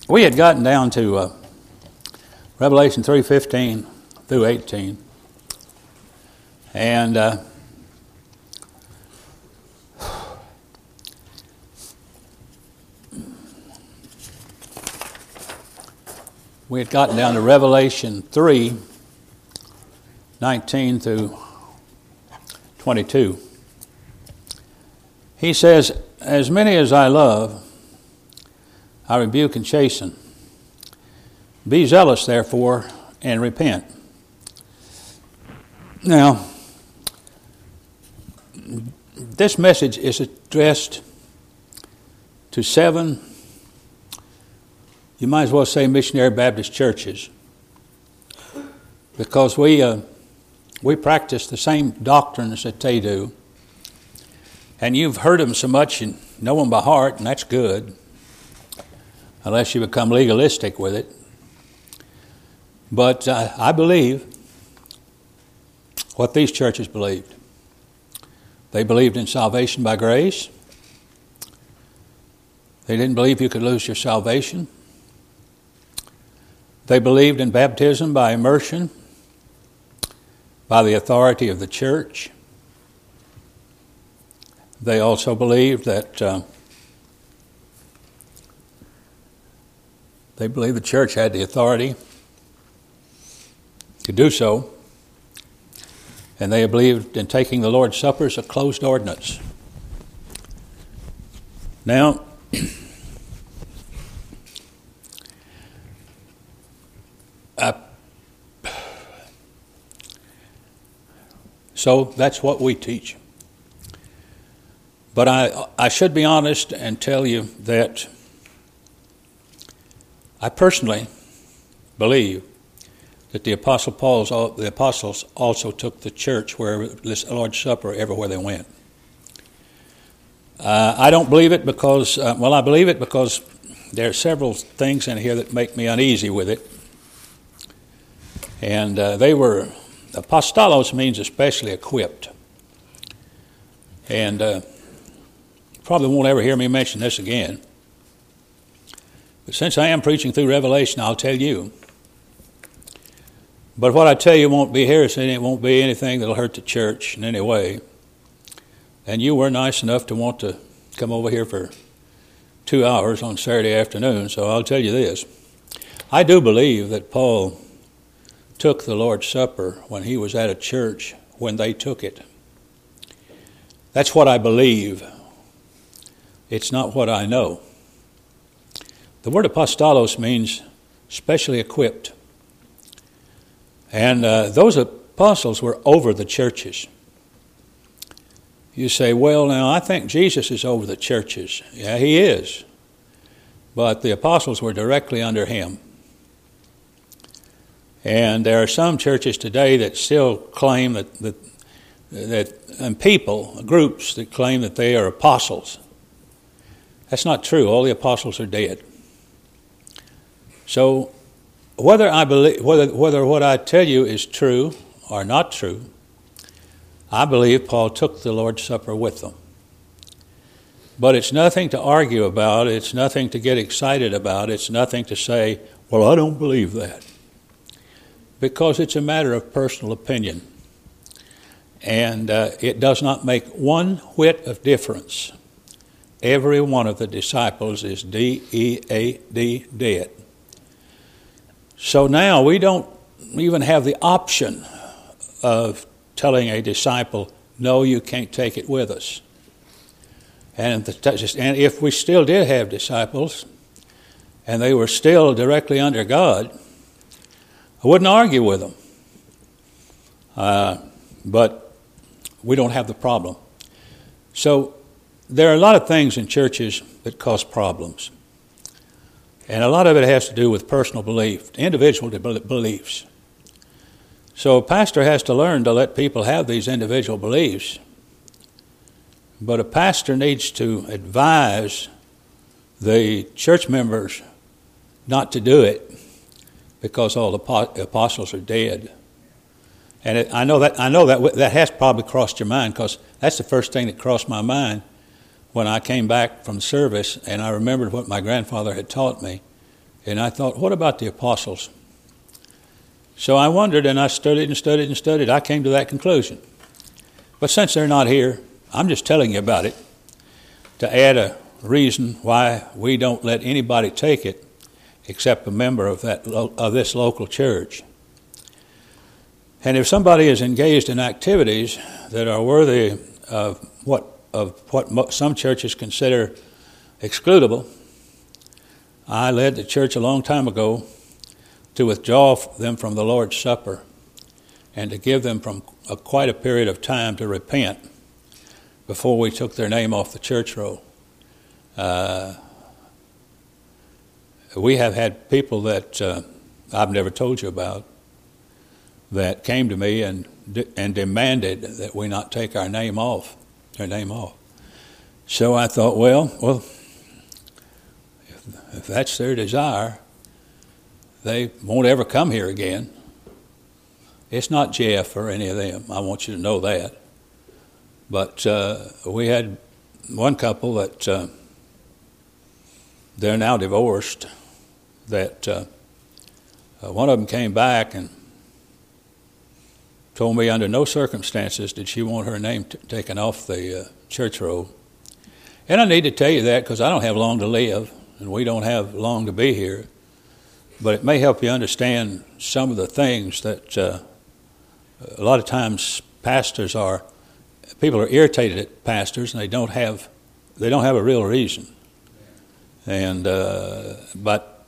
we had gotten down to Revelation 3:15 through 18. And we had gotten down to Revelation 3:19 through 22. He says, "As many as I love, I rebuke and chasten. Be zealous, therefore, and repent." Now, this message is addressed to 7, you might as well say missionary Baptist churches, because we practice the same doctrines that they do, and you've heard them so much and know them by heart, and that's good, unless you become legalistic with it. But I believe what these churches believed. They believed in salvation by grace. They didn't believe you could lose your salvation. They believed in baptism by immersion, by the authority of the church. They also believed that they believed the church had the authority to do so. And they believed in taking the Lord's Supper as a closed ordinance. Now, so that's what we teach. But I should be honest and tell you that I personally believe that the apostles also took the church wherever the Lord's Supper everywhere they went. I don't believe it because I believe it because there are several things in here that make me uneasy with it. And they were, apostolos means especially equipped. And probably won't ever hear me mention this again. But since I am preaching through Revelation, I'll tell you. But what I tell you won't be heresy, and it won't be anything that'll hurt the church in any way. And you were nice enough to want to come over here for 2 hours on Saturday afternoon, so I'll tell you this. I do believe that Paul took the Lord's Supper when he was at a church when they took it. That's what I believe. It's not what I know. The word apostolos means specially equipped. And those apostles were over the churches. You say, well, now, I think Jesus is over the churches. Yeah, he is. But the apostles were directly under him. And there are some churches today that still claim and people, groups that claim that they are apostles. That's not true. All the apostles are dead. So whether what I tell you is true or not true, I believe Paul took the Lord's Supper with them. But it's nothing to argue about. It's nothing to get excited about. It's nothing to say, well, I don't believe that. Because it's a matter of personal opinion. And it does not make one whit of difference. Every one of the disciples is D-E-A-D, dead. So now we don't even have the option of telling a disciple, no, you can't take it with us. And if we still did have disciples, and they were still directly under God, I wouldn't argue with them. But we don't have the problem. So there are a lot of things in churches that cause problems. And a lot of it has to do with personal belief, individual beliefs. So a pastor has to learn to let people have these individual beliefs. But a pastor needs to advise the church members not to do it because all the apostles are dead. And I know that has probably crossed your mind, because that's the first thing that crossed my mind when I came back from service, and I remembered what my grandfather had taught me. And I thought, what about the apostles? So I wondered, and I studied and studied and studied. I came to that conclusion. But since they're not here, I'm just telling you about it to add a reason why we don't let anybody take it except a member of this local church. And if somebody is engaged in activities that are worthy of what some churches consider excludable, I led the church a long time ago to withdraw them from the Lord's Supper and to give them from quite a period of time to repent before we took their name off the church roll. We have had people that I've never told you about that came to me and demanded that we not take their name off. So I thought, well, if that's their desire, they won't ever come here again. It's not Jeff or any of them. I want you to know that. But we had one couple that they're now divorced, that one of them came back and told me under no circumstances did she want her name taken off the church roll. And I need to tell you that because I don't have long to live and we don't have long to be here. But it may help you understand some of the things that a lot of times people are irritated at pastors and they don't have a real reason. And but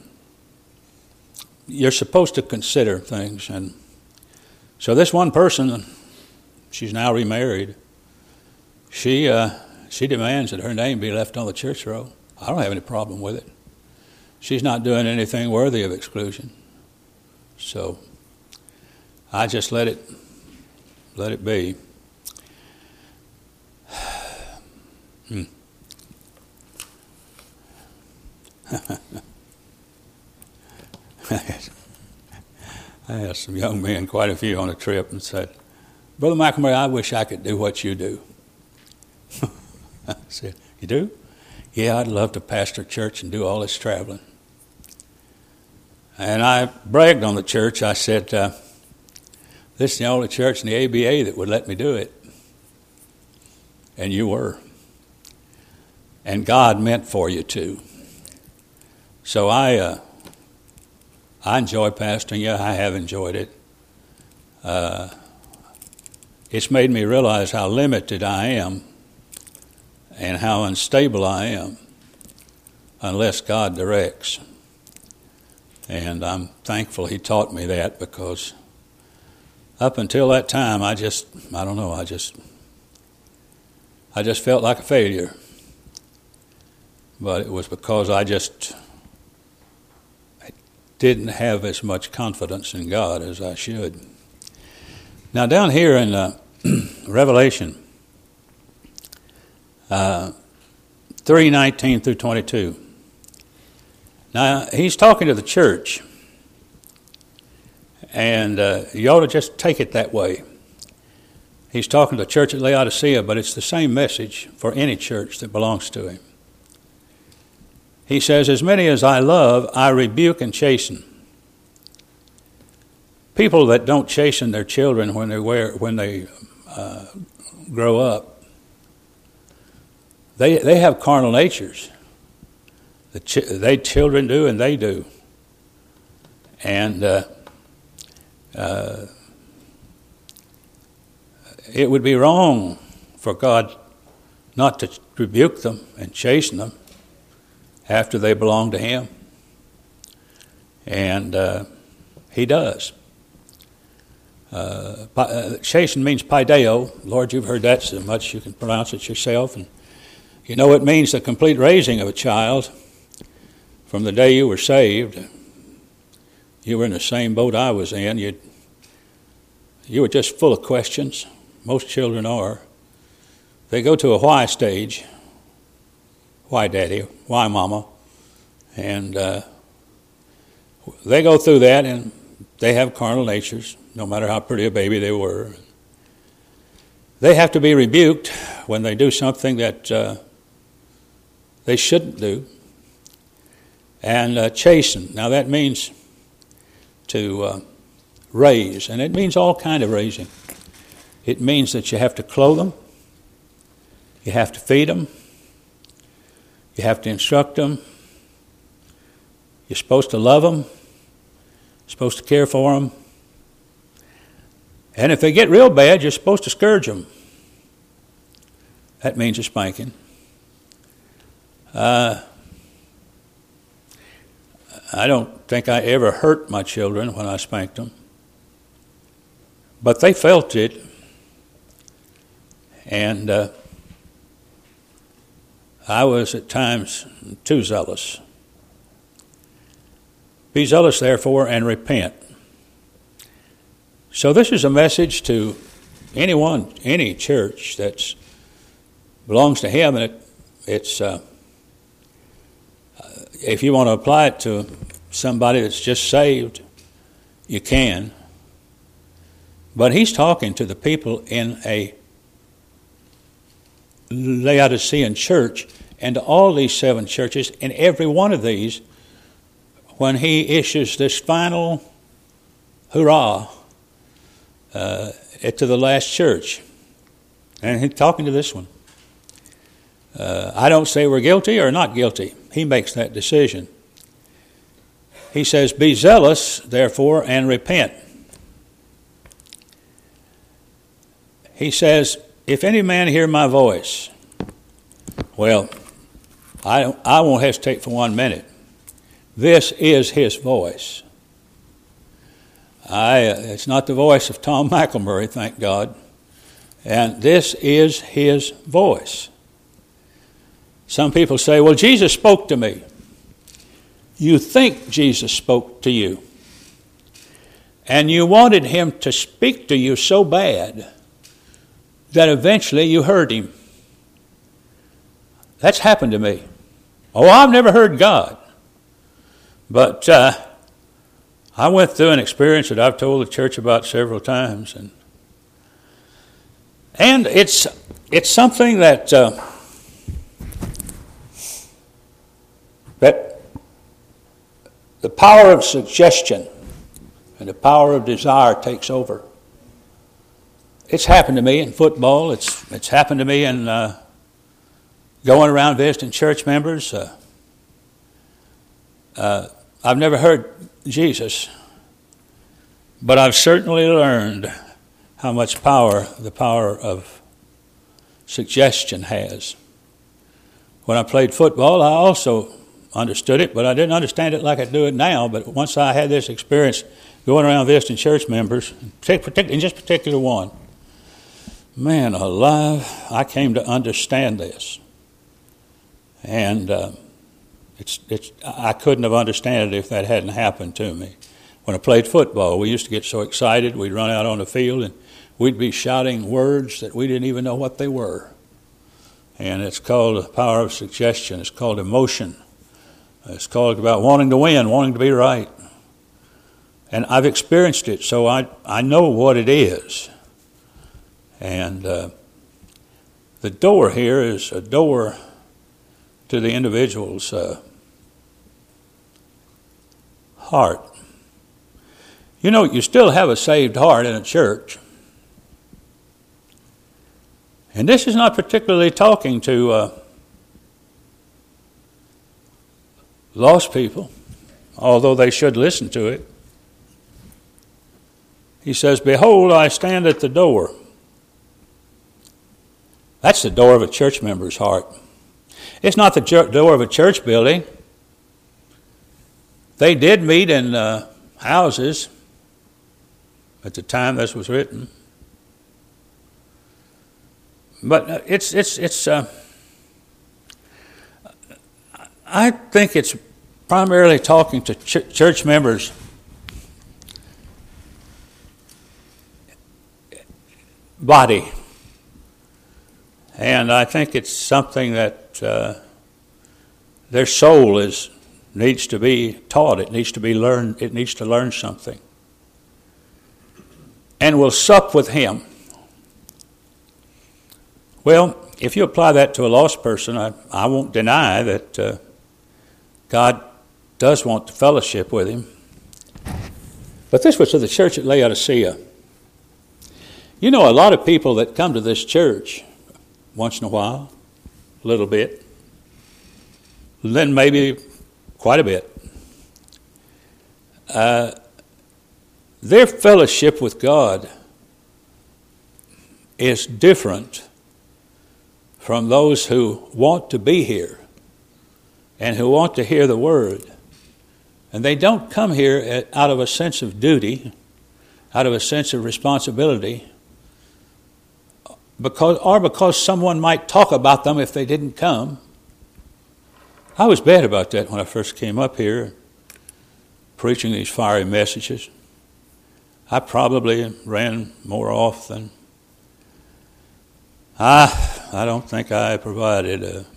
you're supposed to consider things. And so this one person, she's now remarried, she demands that her name be left on the church roll. I don't have any problem with it. She's not doing anything worthy of exclusion. So I just let it be. I asked some young men, quite a few on a trip, and said, "Brother McElmurray, I wish I could do what you do." I said, "You do?" "Yeah, I'd love to pastor a church and do all this traveling." And I bragged on the church. I said, "This is the only church in the ABA that would let me do it." And you were. And God meant for you to. So I enjoy pastoring. Yeah, I have enjoyed it. It's made me realize how limited I am and how unstable I am unless God directs. And I'm thankful He taught me that, because up until that time, I just felt like a failure. But it was because I didn't have as much confidence in God as I should. Now down here in Revelation 3:19 through 22. Now he's talking to the church, and you ought to just take it that way. He's talking to the church at Laodicea, but it's the same message for any church that belongs to him. He says, "As many as I love, I rebuke and chasten." People that don't chasten their children when they grow up, they have carnal natures. Children do, and they do. And it would be wrong for God not to rebuke them and chasten them after they belong to Him. And He does. Chasten means paideo. Lord, you've heard that so much you can pronounce it yourself. And you know it means the complete raising of a child from the day you were saved. You were in the same boat I was in. You were just full of questions. Most children are. They go to a why stage. Why, Daddy? Why, Mama? And they go through that, and they have carnal natures, no matter how pretty a baby they were. They have to be rebuked when they do something that they shouldn't do. and chasten. Now that means to raise, and it means all kind of raising. It means that you have to clothe them, you have to feed them, you have to instruct them, you're supposed to love them, you're supposed to care for them, and if they get real bad, you're supposed to scourge them. That means a spanking. I don't think I ever hurt my children when I spanked them, but they felt it, and I was at times too zealous. Be zealous, therefore, and repent. So this is a message to anyone, any church that belongs to Him, and it's if you want to apply it to somebody that's just saved, you can. But He's talking to the people in a Laodicean church, and to all these 7 churches, in every one of these, when He issues this final hurrah to the last church. And He's talking to this one. I don't say we're guilty or not guilty. He makes that decision. He says, be zealous, therefore, and repent. He says, if any man hear my voice, well, I won't hesitate for 1 minute. This is His voice. It's not the voice of Tom McElmurray, thank God. And this is His voice. Some people say, well, Jesus spoke to me. You think Jesus spoke to you. And you wanted Him to speak to you so bad that eventually you heard Him. That's happened to me. Oh, I've never heard God. But I went through an experience that I've told the church about several times. And it's something that the power of suggestion and the power of desire takes over. It's happened to me in football. It's happened to me in going around visiting church members. I've never heard Jesus, but I've certainly learned how much power the power of suggestion has. When I played football, I also understood it, but I didn't understand it like I do it now. But once I had this experience going around visiting church members, in just particular one, man alive, I came to understand this. And I couldn't have understood it if that hadn't happened to me. When I played football, we used to get so excited, we'd run out on the field and we'd be shouting words that we didn't even know what they were. And it's called the power of suggestion. It's called emotion. It's called about wanting to win, wanting to be right. And I've experienced it, so I know what it is. And the door here is a door to the individual's heart. You know, you still have a saved heart in a church. And this is not particularly talking to lost people, although they should listen to it. He says, behold, I stand at the door. That's the door of a church member's heart. It's not the door of a church building. They did meet in houses at the time this was written. But I think it's primarily talking to church members body. And I think it's something that their soul needs to be taught. It needs to be learned. It needs to learn something. And will sup with Him. Well, if you apply that to a lost person, I won't deny that God does want to fellowship with him. But this was to the church at Laodicea. You know, a lot of people that come to this church once in a while, a little bit, then maybe quite a bit, their fellowship with God is different from those who want to be here and who want to hear the Word. And they don't come here out of a sense of duty, out of a sense of responsibility, because someone might talk about them if they didn't come. I was bad about that when I first came up here, preaching these fiery messages. I probably ran more off than I don't think I provided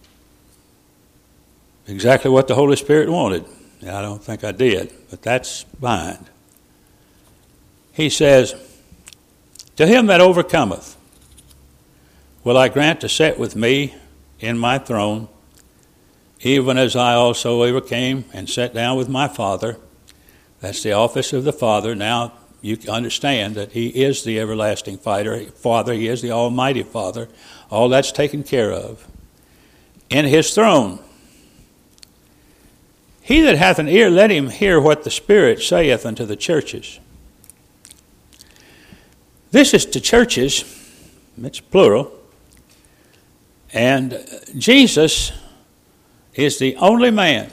exactly what the Holy Spirit wanted. I don't think I did, but that's behind. He says, "To him that overcometh will I grant to sit with me in my throne, even as I also overcame and sat down with my Father." That's the office of the Father. Now you understand that he is the everlasting Father. He is the Almighty Father. All that's taken care of. In his throne. He that hath an ear, let him hear what the Spirit saith unto the churches. This is to churches. It's plural. And Jesus is the only man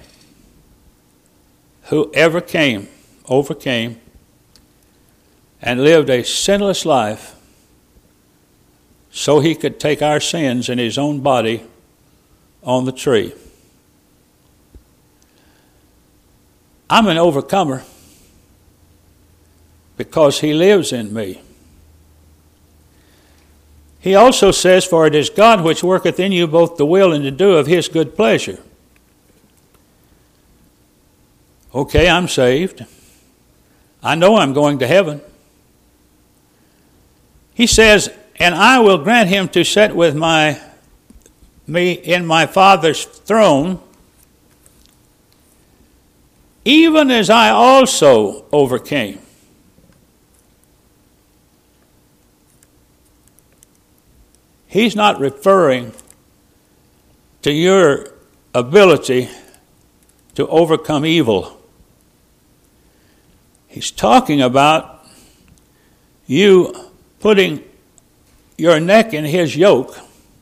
who ever overcame, and lived a sinless life so he could take our sins in his own body on the tree. I'm an overcomer because he lives in me. He also says, "For it is God which worketh in you both to will and to do of his good pleasure." Okay, I'm saved. I know I'm going to heaven. He says, "And I will grant him to sit with me in my Father's throne, even as I also overcame." He's not referring to your ability to overcome evil. He's talking about you putting your neck in his yoke,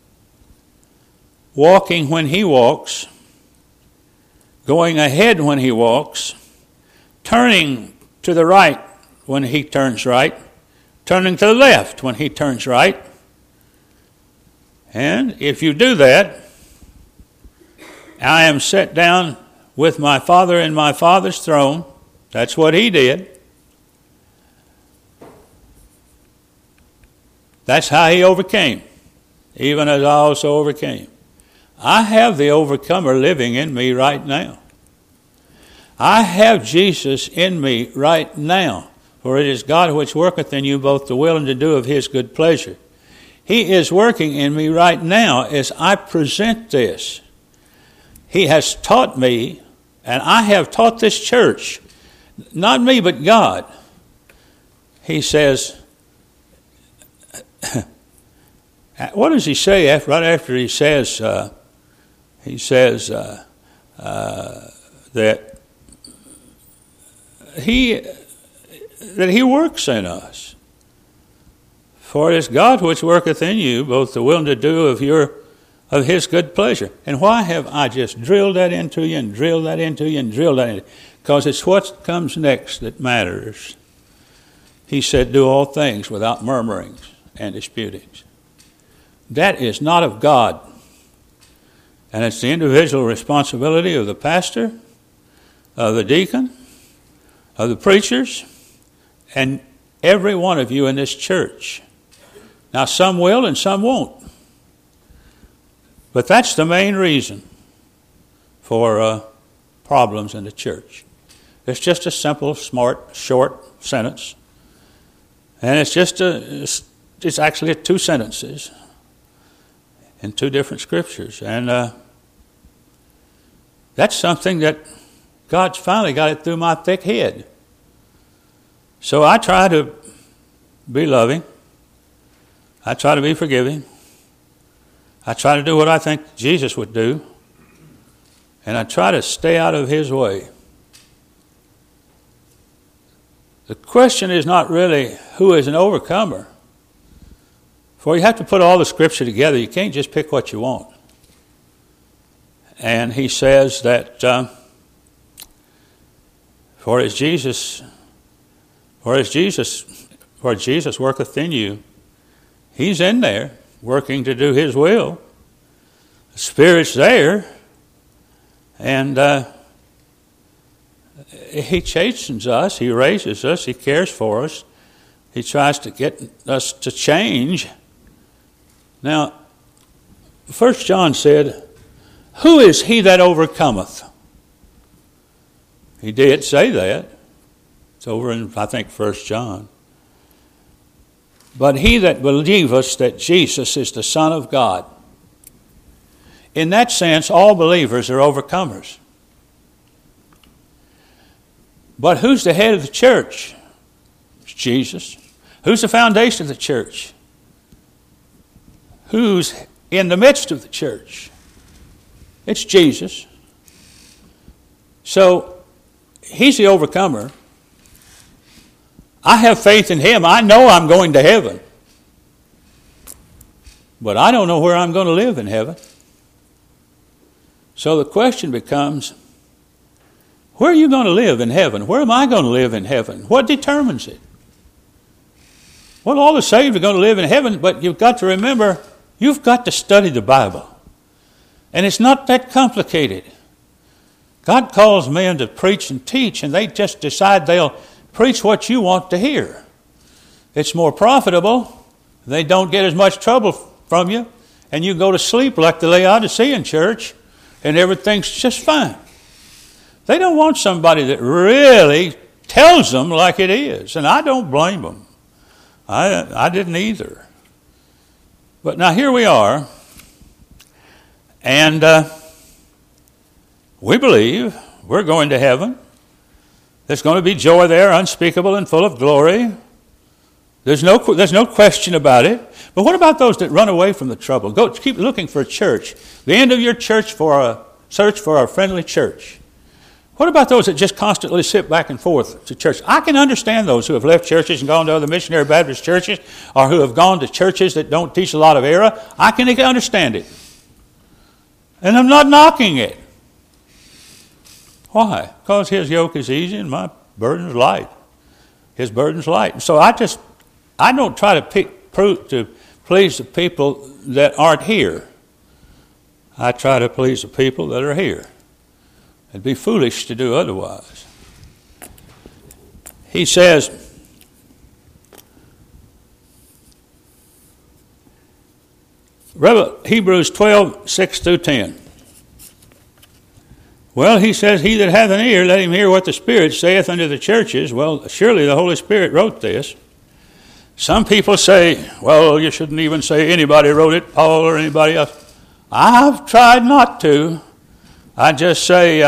walking when he walks, going ahead when he walks, turning to the right when he turns right, turning to the left when he turns right. And if you do that, I am set down with my Father in my Father's throne. That's what he did. That's how he overcame, even as I also overcame. I have the overcomer living in me right now. I have Jesus in me right now. For it is God which worketh in you both to will and to do of his good pleasure. He is working in me right now as I present this. He has taught me, and I have taught this church, not me but God. He says, what does he say right after he says that he works in us? For it is God which worketh in you both the will and to do of his good pleasure. And why have I just drilled that into you and drilled that into you and drilled that into you? Because it's what comes next that matters. He said, "Do all things without murmurings and disputings." That is not of God. And it's the individual responsibility of the pastor, of the deacon, of the preachers, and every one of you in this church. Now, some will and some won't. But that's the main reason for problems in the church. It's just a simple, smart, short sentence. And it's actually 2 sentences in 2 different scriptures. And that's something that God's finally got it through my thick head. So I try to be loving. I try to be forgiving. I try to do what I think Jesus would do. And I try to stay out of his way. The question is not really who is an overcomer. For you have to put all the Scripture together. You can't just pick what you want. And he says that for as Jesus worketh in you, he's in there working to do his will. The Spirit's there, and he chastens us, he raises us, he cares for us. He tries to get us to change. Now, 1 John said, who is he that overcometh? He did say that. It's over in, I think, 1 John. But he that believeth that Jesus is the Son of God. In that sense, all believers are overcomers. But who's the head of the church? It's Jesus. Who's the foundation of the church? Who's in the midst of the church? It's Jesus. So, he's the overcomer. I have faith in him. I know I'm going to heaven. But I don't know where I'm going to live in heaven. So the question becomes, where are you going to live in heaven? Where am I going to live in heaven? What determines it? Well, all the saved are going to live in heaven, but you've got to remember, you've got to study the Bible. And it's not that complicated. God calls men to preach and teach, and they just decide they'll preach what you want to hear. It's more profitable. They don't get as much trouble from you, and you go to sleep like the Laodicean church, and everything's just fine. They don't want somebody that really tells them like it is, and I don't blame them. I didn't either. But now here we are, and we believe we're going to heaven. There's going to be joy there, unspeakable and full of glory. There's no question about it. But what about those that run away from the trouble? Go keep looking for a church. The end of your church search for a friendly church. What about those that just constantly sit back and forth to church? I can understand those who have left churches and gone to other missionary Baptist churches, or who have gone to churches that don't teach a lot of error. I can understand it. And I'm not knocking it. Why? Because his yoke is easy and my burden is light. His burden's light. So I don't try to please the people that aren't here. I try to please the people that are here. It'd be foolish to do otherwise. He says, Hebrews 12, 6 through 10. Well, he says, he that hath an ear, let him hear what the Spirit saith unto the churches. Well, surely the Holy Spirit wrote this. Some people say, well, you shouldn't even say anybody wrote it, Paul or anybody else. I've tried not to. I just say,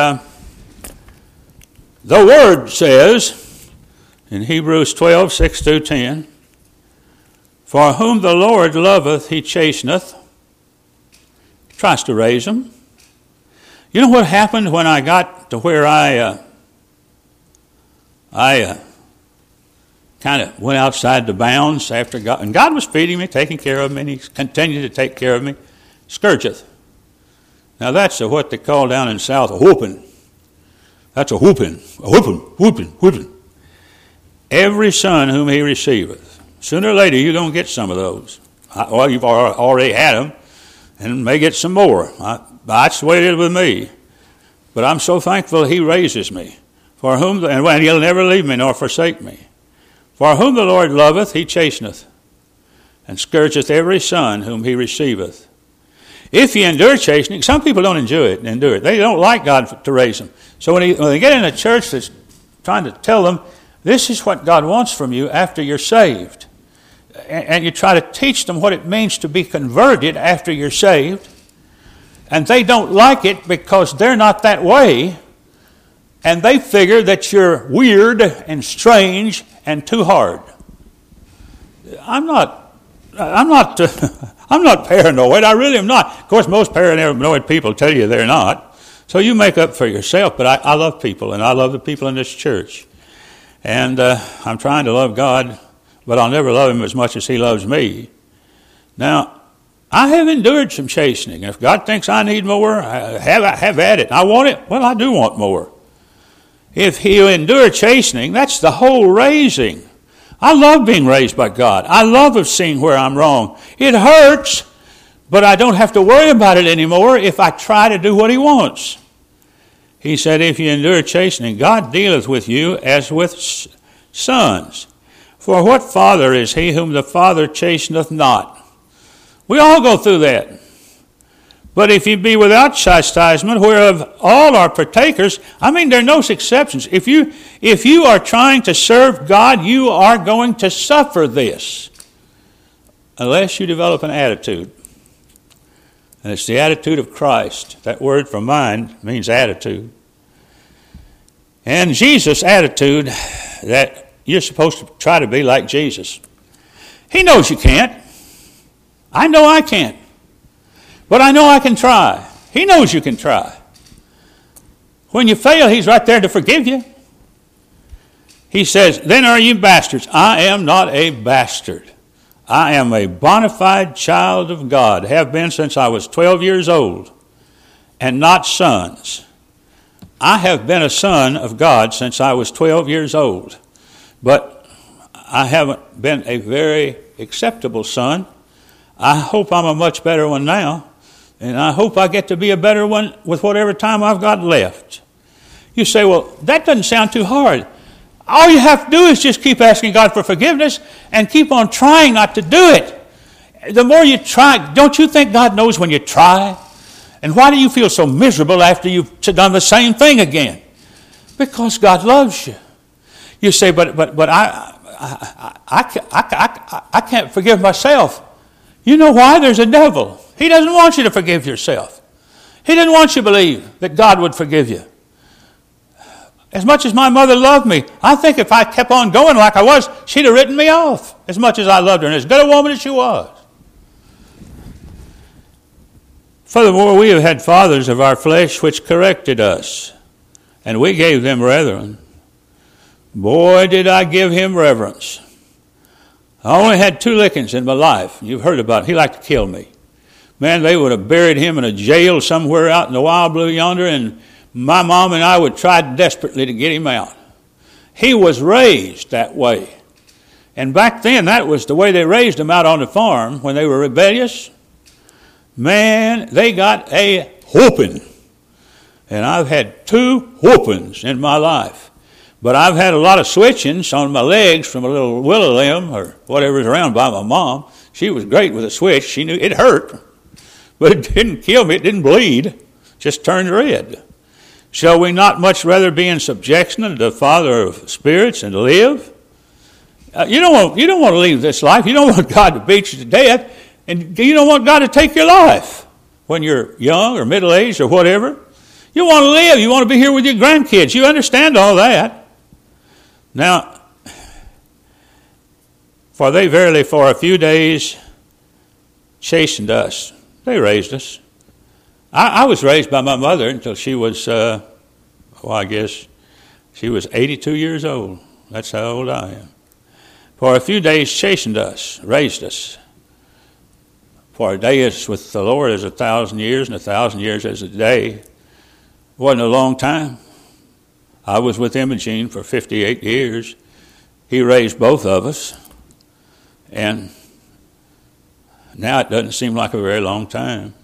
the Word says, in Hebrews 12, 6 through 10, for whom the Lord loveth, he chasteneth. He tries to raise them. You know what happened when I got to where I kind of went outside the bounds after God, and God was feeding me, taking care of me, and he continued to take care of me. Scourgeth. Now that's what they call down in the South a whooping. That's a whooping. Whooping. Every son whom he receiveth. Sooner or later you're going to get some of those. Well, you've already had them, and may get some more. That's the way it is with me. But I'm so thankful he raises me. For whom, and he'll never leave me nor forsake me. For whom the Lord loveth, he chasteneth, and scourgeth every son whom he receiveth. If ye endure chastening, some people don't endure it. They don't like God to raise them. So when they get in a church that's trying to tell them, this is what God wants from you after you're saved, and you try to teach them what it means to be converted after you're saved, and they don't like it because they're not that way, and they figure that you're weird and strange and too hard. I'm not paranoid. I really am not. Of course, most paranoid people tell you they're not. So you make up for yourself. But I love people, and I love the people in this church. And I'm trying to love God, but I'll never love Him as much as He loves me. Now, I have endured some chastening. If God thinks I need more, have at it. I want it. Well, I do want more. If He'll endure chastening, that's the whole raising. I love being raised by God. I love seeing where I'm wrong. It hurts, but I don't have to worry about it anymore if I try to do what He wants. He said, if you endure chastening, God dealeth with you as with sons. For what father is he whom the Father chasteneth not? We all go through that. But if you be without chastisement, whereof all are partakers, there are no exceptions. If you are trying to serve God, you are going to suffer this. Unless you develop an attitude. And it's the attitude of Christ. That word for mind means attitude. And Jesus' attitude, that you're supposed to try to be like Jesus. He knows you can't. I know I can't. But I know I can try. He knows you can try. When you fail, He's right there to forgive you. He says, then are you bastards? I am not a bastard. I am a bona fide child of God, have been since I was 12 years old, and not sons. I have been a son of God since I was 12 years old, but I haven't been a very acceptable son. I hope I'm a much better one now, and I hope I get to be a better one with whatever time I've got left. You say, well, that doesn't sound too hard. All you have to do is just keep asking God for forgiveness and keep on trying not to do it. The more you try, don't you think God knows when you try? And why do you feel so miserable after you've done the same thing again? Because God loves you. You say, but I can't forgive myself. You know why? There's a devil. He doesn't want you to forgive yourself. He didn't want you to believe that God would forgive you. As much as my mother loved me, I think if I kept on going like I was, she'd have written me off as much as I loved her, and as good a woman as she was. Furthermore, we have had fathers of our flesh which corrected us, and we gave them reverence. Boy, did I give him reverence. I only had 2 lickings in my life. You've heard about it. He liked to kill me. Man, they would have buried him in a jail somewhere out in the wild blue yonder, and my mom and I would try desperately to get him out. He was raised that way. And back then, that was the way they raised them out on the farm when they were rebellious. Man, they got a whooping. And I've had 2 whoopings in my life. But I've had a lot of switchings on my legs from a little willow limb or whatever's around by my mom. She was great with a switch. She knew it hurt. But it didn't kill me. It didn't bleed. Just turned red. Shall we not much rather be in subjection to the Father of spirits and live? You don't want to leave this life. You don't want God to beat you to death. And you don't want God to take your life when you're young or middle-aged or whatever. You want to live. You want to be here with your grandkids. You understand all that. Now, for they verily for a few days chastened us. They raised us. I was raised by my mother until she was, I guess she was 82 years old. That's how old I am. For a few days chastened us, raised us. For a day is with the Lord as 1,000 years, and 1,000 years as a day. Wasn't a long time. I was with Imogene for 58 years. He raised both of us. And now it doesn't seem like a very long time.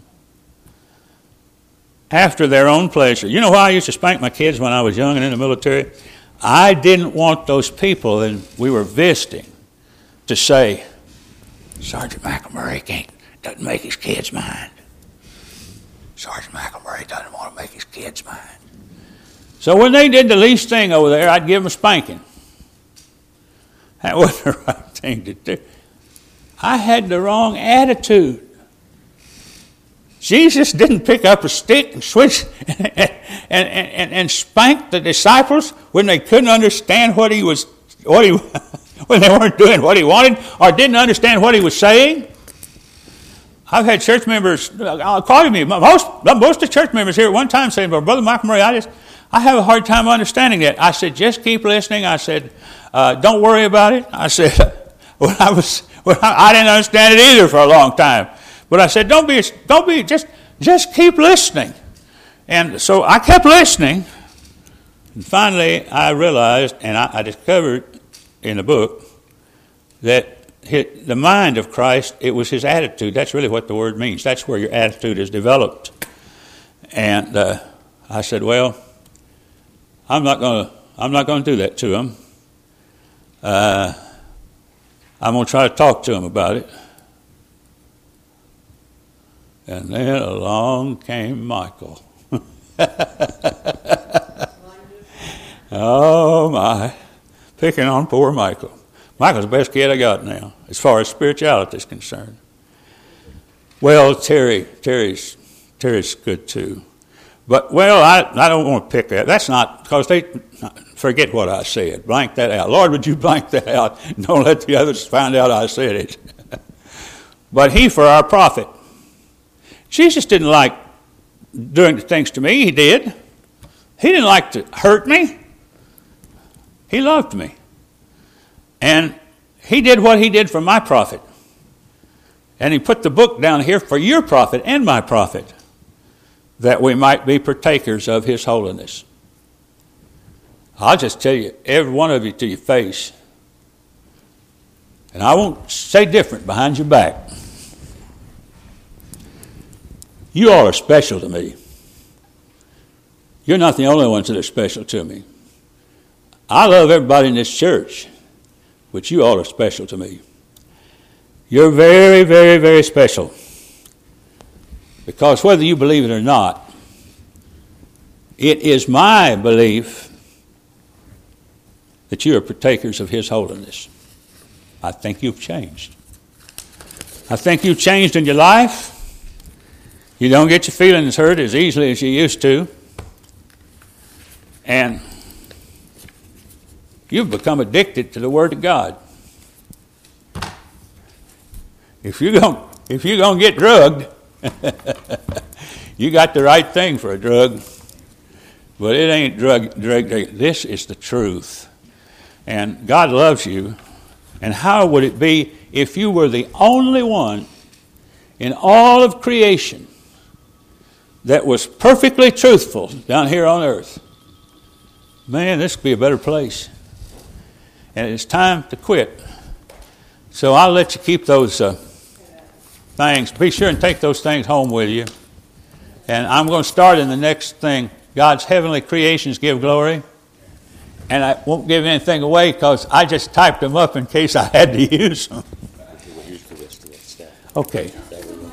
After their own pleasure. You know why I used to spank my kids when I was young and in the military? I didn't want those people that we were visiting to say, Sergeant McElmurray doesn't make his kids mind. Sergeant McElmurray doesn't want to make his kids mind. So when they did the least thing over there, I'd give them a spanking. That wasn't the right thing to do. I had the wrong attitude. Jesus didn't pick up a stick and switch and spank the disciples when they couldn't understand when they weren't doing what he wanted or didn't understand what he was saying. I've had church members calling me. Most of the church members here at one time saying, "Well, Brother Michael Murray, I have a hard time understanding that." I said, "Just keep listening." I said, "Don't worry about it." I said, I didn't understand it either for a long time. But I said, don't be, just keep listening. And so I kept listening. And finally, I realized, and I discovered in the book, that the mind of Christ, it was his attitude. That's really what the word means. That's where your attitude is developed. And I said, well, I'm not going to do that to him. I'm going to try to talk to him about it. And then along came Michael. Oh, my. Picking on poor Michael. Michael's the best kid I got now, as far as spirituality is concerned. Well, Terry's good too. But, well, I don't want to pick that. That's not, because they forget what I said. Blank that out. Lord, would you blank that out? Don't let the others find out I said it. But he for our profit. Jesus didn't like doing the things to me. He did. He didn't like to hurt me. He loved me. And he did what he did for my profit. And he put the book down here for your profit and my profit, that we might be partakers of his holiness. I'll just tell you, every one of you to your face, and I won't say different behind your back. You all are special to me. You're not the only ones that are special to me. I love everybody in this church, but you all are special to me. You're very, very, very special. Because whether you believe it or not, it is my belief that you are partakers of his holiness. I think you've changed. I think you've changed in your life. You don't get your feelings hurt as easily as you used to. And you've become addicted to the Word of God. If you're going to get drugged, you got the right thing for a drug. But it ain't drug. This is the truth. And God loves you. And how would it be if you were the only one in all of creation that was perfectly truthful down here on earth? Man, this could be a better place. And it's time to quit. So I'll let you keep those things. Be sure and take those things home with you. And I'm going to start in the next thing. God's heavenly creations give glory. And I won't give anything away because I just typed them up in case I had to use them. Okay.